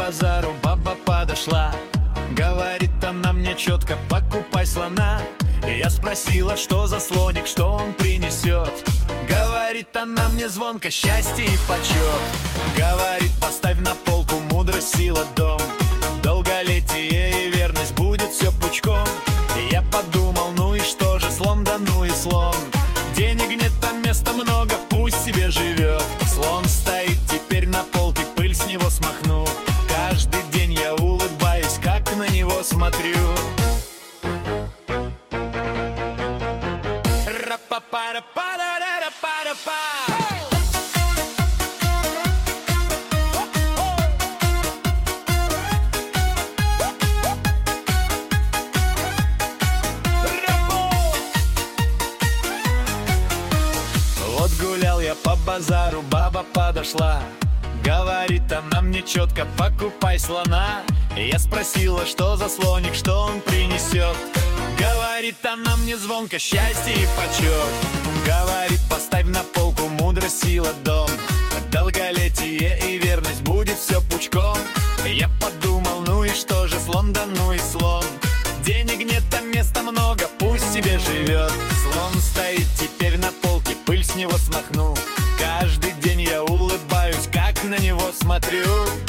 базару баба подошла. Говорит она мне четко: покупай слона. И я спросила, что за слоник, что он принесет. Говорит она мне звонко: счастье и почет. Говорит: поставь на полку, мудрость, сила, дом. Долголетие и верность, будет все пучком. И я подумал: ну и что же, слон да ну и слон. Денег нет, а места много, пусть себе живет. Слон стоит теперь на полке, пыль с него смахну. Каждый день я улыбаюсь, как на него смотрю. Вот гулял я по базару, баба подошла. Говорит она мне четко: покупай слона. И я спросила, что за слоник, что он принесет. Говорит она мне звонко: счастье и почет. Говорит: поставь на полку, мудрость, сила, дом. Долголетие и верность, будет все пучком. Я подумал: ну и что же, слон да ну и слон. Денег нет, а места много, пусть себе живет. Слон стоит теперь на полке, пыль с него смахну. Каждый день я улыбаюсь, как на него смотрю.